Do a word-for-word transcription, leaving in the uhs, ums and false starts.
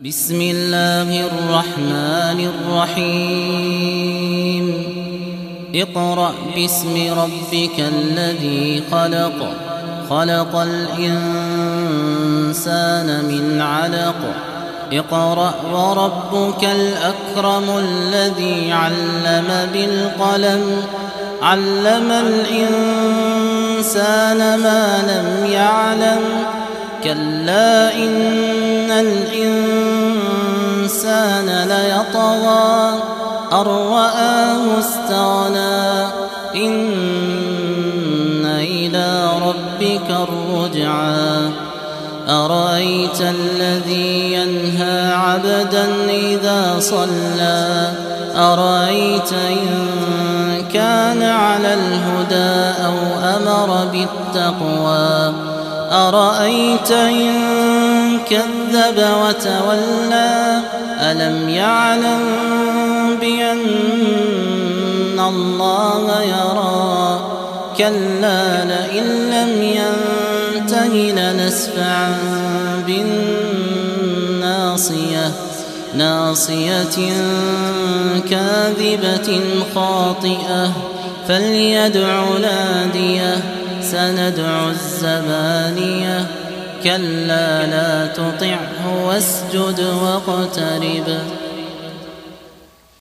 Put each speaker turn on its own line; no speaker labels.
بسم الله الرحمن الرحيم اقرأ باسم ربك الذي خلق خلق الإنسان من علق اقرأ وربك الأكرم الذي علم بالقلم علم الإنسان ما لم يعلم كلا إن الإنسان ليطغى أن رآه استغنى إن إلى ربك الرجعى أرأيت الذي ينهى عبدا إذا صلى أرأيت إن كان على الهدى أو أمر بالتقوى أرأيت إن كذب وتولى ألم يعلم بأن الله يرى كلا لئن لم ينته لنسفعا بالناصية ناصية كاذبة خاطئة فليدع ناديه سندع الزبانية كلا لا تطعه واسجد واقترب